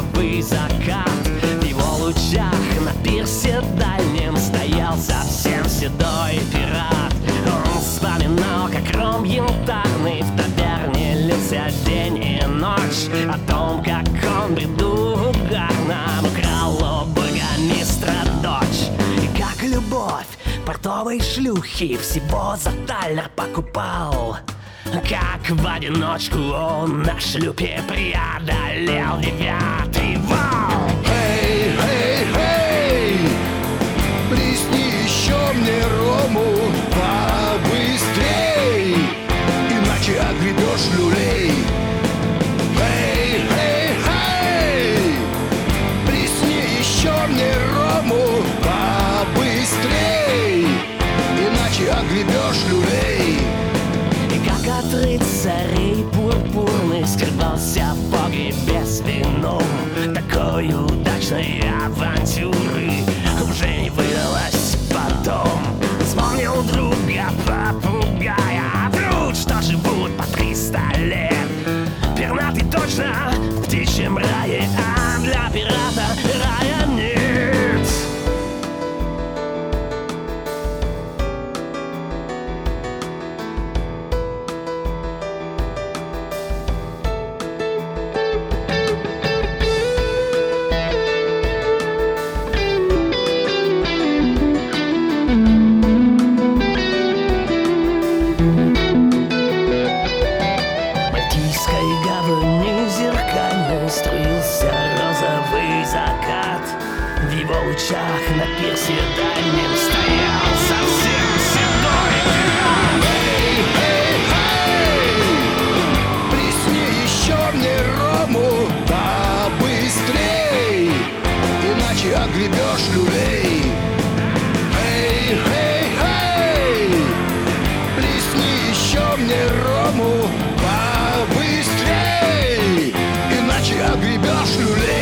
розовый закат. В его лучах на пирсе дальнем стоял совсем седой пират. Он вспоминал, как ром янтарный в таверне лился день и ночь, о том, как он в бреду угарном украл у бургомистра дочь. И как любовь портовой шлюхи всего за талер покупал, как в одиночку он на шлюпе преодолел 9-й вал. Эй, эй, эй, плесни еще мне рому побыстрей, иначе огребешь люлей. Эй, эй, эй, плесни еще мне рому побыстрей, иначе огребешь люлей. И как от рыцарей пурпурных скрывался в погребе с вином, такой удачной авантюры уже не выдалось потом. Вспомнил друга попугая, врут, что живут по 300 лет. Пернатый точно в птичьем рае, а для пирата рая нет. Струился розовый закат. В его лучах на пирсе дальнем стоял совсем седой пират. Эй, эй, эй, плесни еще мне рому побыстрей, иначе огребешь люлей. Эй, эй, эй, плесни еще мне рому побыстрей, иначе огребешь люлей.